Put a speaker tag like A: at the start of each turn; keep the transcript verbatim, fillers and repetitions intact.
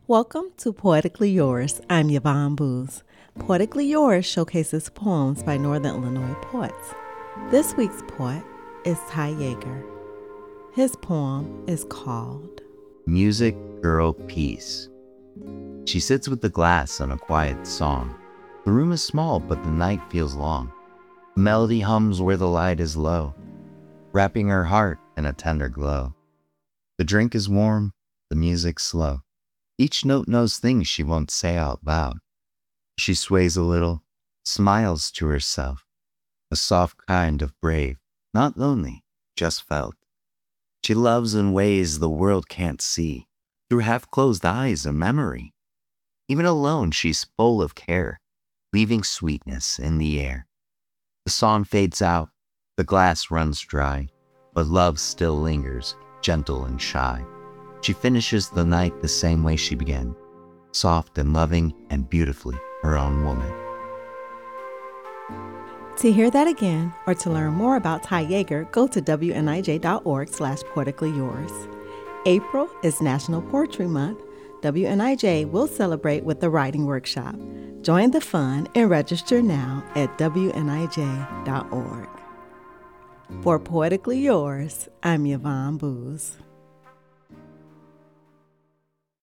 A: Welcome to Poetically Yours. I'm Yvonne Booz. Poetically Yours showcases poems by Northern Illinois poets. This week's poet is Ty Yeager. His poem is called
B: Music Girl Peace. She sits with the glass on a quiet song. The room is small, but the night feels long. The melody hums where the light is low, wrapping her heart in a tender glow. The drink is warm, the music slow. Each note knows things she won't say out loud. She sways a little, smiles to herself, a soft kind of brave, not lonely, just felt. She loves in ways the world can't see, through half-closed eyes and memory. Even alone, she's full of care, leaving sweetness in the air. The song fades out, the glass runs dry, but love still lingers, gentle and shy. She finishes the night the same way she began, soft and loving and beautifully her own woman.
A: To hear that again or to learn more about Ty Yeager, go to W N I J dot org slash poetically yours. April is National Poetry Month. W N I J will celebrate with the writing workshop. Join the fun and register now at W N I J dot org. For Poetically Yours, I'm Yvonne Booz.